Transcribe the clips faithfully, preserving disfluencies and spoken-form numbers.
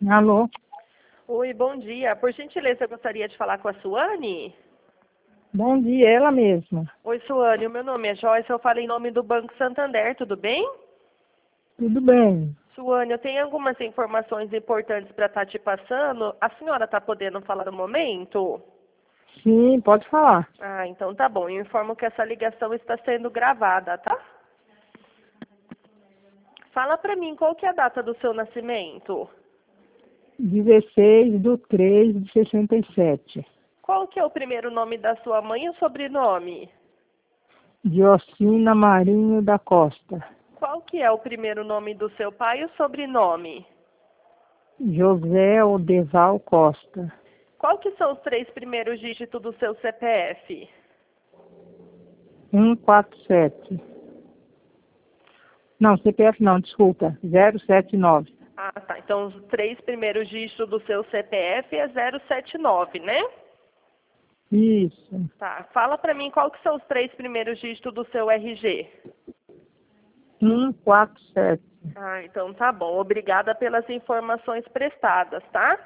Alô? Oi, bom dia. Por gentileza, eu gostaria de falar com a Suane. Bom dia, ela mesma. Oi, Suane, o meu nome é Joyce, eu falo em nome do Banco Santander, tudo bem? Tudo bem. Suane, eu tenho algumas informações importantes para estar te passando. A senhora está podendo falar no momento? Sim, pode falar. Ah, então tá bom. Eu informo que essa ligação está sendo gravada, tá? Fala para mim, qual que é a data do seu nascimento? dezesseis de três de sessenta e sete. Qual que é o primeiro nome da sua mãe e o sobrenome? Diocina Marinho da Costa. Qual que é o primeiro nome do seu pai e o sobrenome? José Odeval Costa. Qual que são os três primeiros dígitos do seu C P F? cento e quarenta e sete. Não, C P F não, desculpa. zero sete nove. Ah, tá. Então, os três primeiros dígitos do seu C P F é zero sete nove, né? Isso. Tá. Fala pra mim qual que são os três primeiros dígitos do seu R G. cento e quarenta e sete. Ah, então tá bom. Obrigada pelas informações prestadas, tá?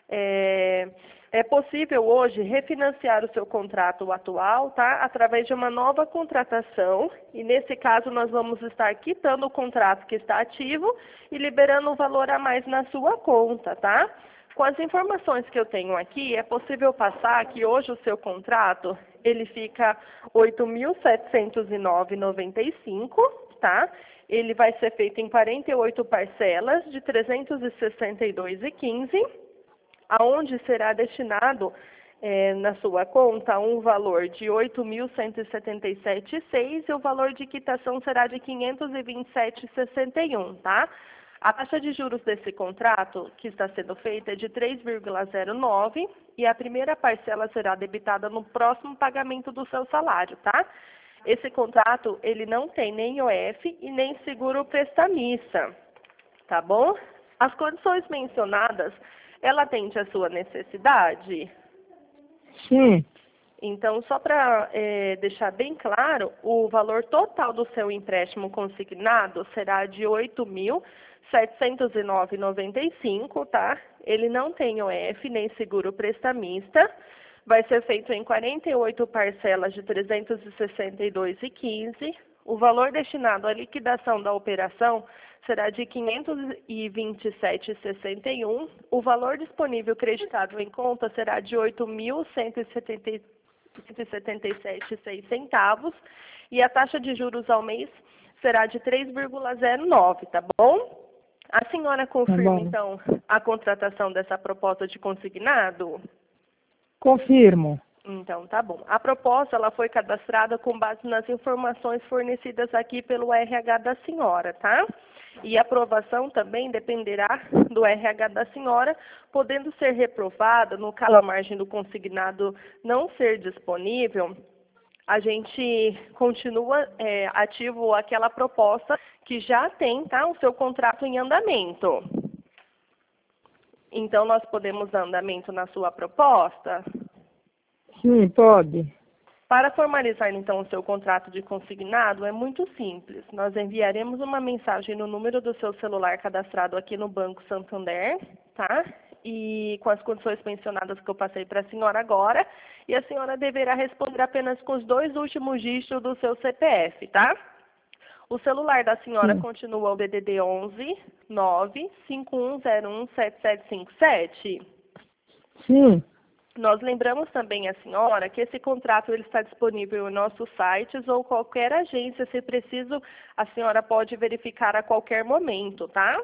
É, é possível hoje refinanciar o seu contrato atual, tá? Através de uma nova contratação. E nesse caso nós vamos estar quitando o contrato que está ativo e liberando um valor a mais na sua conta, tá? Com as informações que eu tenho aqui, é possível passar que hoje o seu contrato, ele fica oito mil setecentos e nove reais e noventa e cinco centavos, tá? Ele vai ser feito em quarenta e oito parcelas de trezentos e sessenta e dois reais e quinze centavos, aonde será destinado eh, na sua conta um valor de oito mil cento e setenta e sete reais e seis centavos e o valor de quitação será de quinhentos e vinte e sete reais e sessenta e um centavos, tá? A taxa de juros desse contrato que está sendo feita é de três vírgula zero nove e a primeira parcela será debitada no próximo pagamento do seu salário, tá? Esse contrato, ele não tem nem O F e nem seguro prestamista, tá bom? As condições mencionadas, ela atende à sua necessidade? Sim. Então, só para é, deixar bem claro, o valor total do seu empréstimo consignado será de oito mil setecentos e nove reais e noventa e cinco centavos, tá? Ele não tem O F nem seguro prestamista. Vai ser feito em quarenta e oito parcelas de trezentos e sessenta e dois reais e quinze centavos. O valor destinado à liquidação da operação será de quinhentos e vinte e sete reais e sessenta e um centavos. O valor disponível creditado em conta será de oito mil cento e setenta e sete reais e seis centavos. E a taxa de juros ao mês será de três vírgula zero nove, tá bom? A senhora Tá confirma, bom. então, a contratação dessa proposta de consignado? Confirmo. Então, tá bom. A proposta, ela foi cadastrada com base nas informações fornecidas aqui pelo R H da senhora, tá? E a aprovação também dependerá do R H da senhora, podendo ser reprovada, no caso a margem do consignado não ser disponível, a gente continua é, ativo aquela proposta que já tem, tá, o seu contrato em andamento. Então, nós podemos dar andamento na sua proposta? Sim, pode. Para formalizar, então, o seu contrato de consignado, é muito simples. Nós enviaremos uma mensagem no número do seu celular cadastrado aqui no Banco Santander, tá? E com as condições mencionadas que eu passei para a senhora agora. E a senhora deverá responder apenas com os dois últimos dígitos do seu C P F, tá? O celular da senhora Sim. continua o D D D onze nove cinco um zero um sete sete cinco sete. Sim. Nós lembramos também a senhora que esse contrato ele está disponível em nossos sites ou qualquer agência, se preciso, a senhora pode verificar a qualquer momento, tá?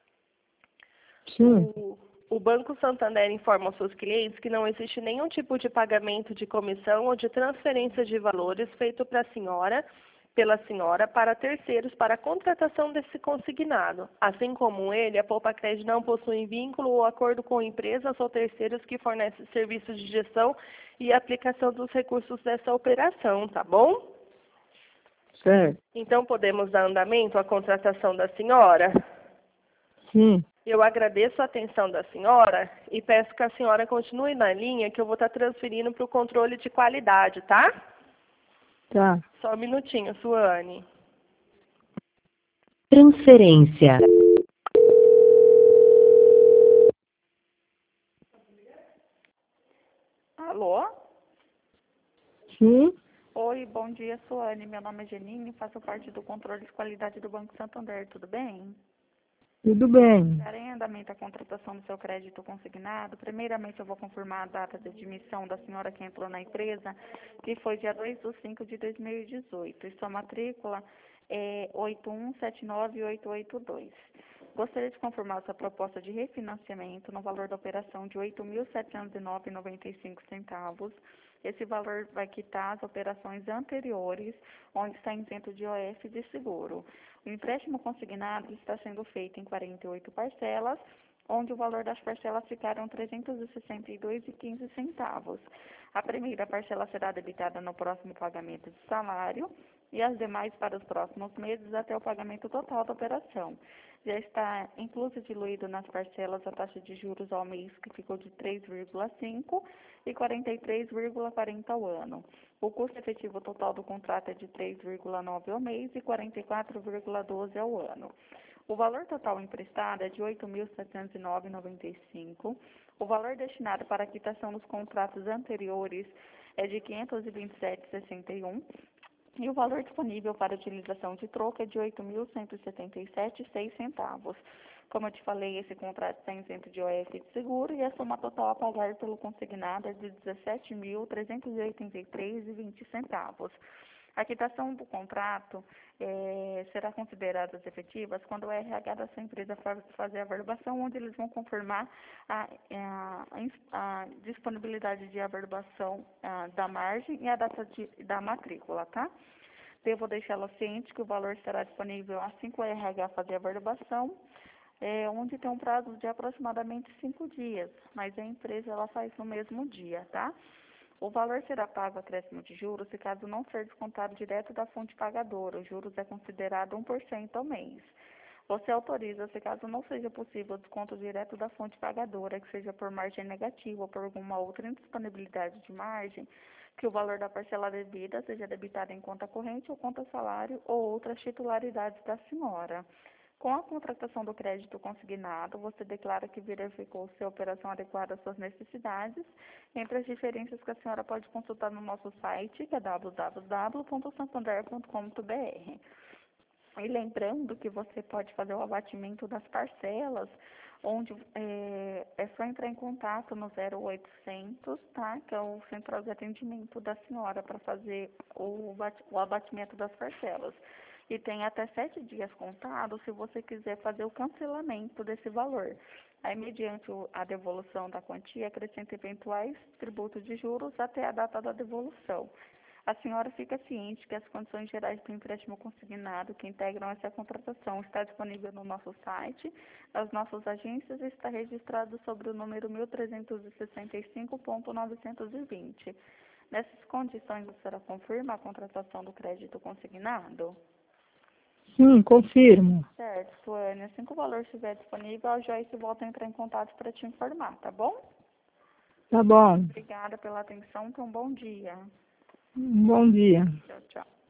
Sim. O, o Banco Santander informa aos seus clientes que não existe nenhum tipo de pagamento de comissão ou de transferência de valores feito para a senhora, pela senhora, para terceiros para a contratação desse consignado. Assim como ele, a Poupa Crédito não possui vínculo ou acordo com empresas ou terceiros que fornecem serviços de gestão e aplicação dos recursos dessa operação, tá bom? Certo. Então, podemos dar andamento à contratação da senhora? Sim. Eu agradeço a atenção da senhora e peço que a senhora continue na linha que eu vou estar transferindo para o controle de qualidade, tá? Tá. Só um minutinho, Suane. Transferência. Sim, Oi, bom dia, Suane. Meu nome é Janine, faço parte do controle de qualidade do Banco Santander, tudo bem? tudo bem. Para em andamento a contratação do seu crédito consignado, primeiramente eu vou confirmar a data de admissão da senhora que entrou na empresa, que foi dia dois de cinco de dois mil e dezoito, e sua matrícula é oito um sete nove oito oito dois. Gostaria de confirmar sua proposta de refinanciamento no valor da operação de oito mil setecentos e nove reais e noventa e cinco centavos. Esse valor vai quitar as operações anteriores, onde está isento de O F de seguro. O empréstimo consignado está sendo feito em quarenta e oito parcelas, onde o valor das parcelas ficaram trezentos e sessenta e dois reais e quinze centavos. A primeira parcela será debitada no próximo pagamento de salário e as demais para os próximos meses até o pagamento total da operação. Já está incluso e diluído nas parcelas a taxa de juros ao mês, que ficou de três vírgula cinco e quarenta e três vírgula quarenta ao ano. O custo efetivo total do contrato é de três vírgula nove ao mês e quarenta e quatro vírgula doze ao ano. O valor total emprestado é de oito mil setecentos e nove reais e noventa e cinco centavos. O valor destinado para a quitação dos contratos anteriores é de quinhentos e vinte e sete reais e sessenta e um centavos. E o valor disponível para utilização de troco é de oito mil cento e setenta e sete reais e seis centavos. Como eu te falei, esse contrato está isento de O F de seguro e a soma total a pagar pelo consignado é de dezessete mil trezentos e oitenta e três reais e vinte centavos. A quitação do contrato eh, será considerada as efetivas quando o R H da sua empresa fazer a averbação, onde eles vão confirmar a, a, a disponibilidade de averbação ah, da margem e a data de, da matrícula, tá? Devo deixá-la ciente que o valor estará disponível assim que o R H fazer a averbação, é, onde tem um prazo de aproximadamente cinco dias, mas a empresa ela faz no mesmo dia, tá? O valor será pago acréscimo de juros se caso não ser descontado direto da fonte pagadora. Os juros é considerado um por cento ao mês. Você autoriza, se caso não seja possível o desconto direto da fonte pagadora, que seja por margem negativa ou por alguma outra indisponibilidade de margem, que o valor da parcela devida seja debitado em conta corrente ou conta salário ou outras titularidades da senhora. Com a contratação do crédito consignado, você declara que verificou se a operação adequada às suas necessidades. Entre as diferenças que a senhora pode consultar no nosso site, que é w w w ponto santander ponto com ponto b r. E lembrando que você pode fazer o abatimento das parcelas, onde é, é só entrar em contato no zero oitocentos, tá? Que é o central de atendimento da senhora para fazer o, o abatimento das parcelas. E tem até sete dias contados se você quiser fazer o cancelamento desse valor. Aí, mediante a devolução da quantia, acrescenta eventuais tributos de juros até a data da devolução. A senhora fica ciente que as condições gerais do empréstimo consignado que integram essa contratação está disponível no nosso site, nas nossas agências e está registrado sobre o número mil trezentos e sessenta e cinco ponto novecentos e vinte. Nessas condições, a senhora confirma a contratação do crédito consignado? Sim, confirmo. Certo, Suane. Assim que o valor estiver disponível, a Joyce volta a entrar em contato para te informar, tá bom? Tá bom. Obrigada pela atenção, tenha um bom dia. Um bom dia. Tchau, tchau.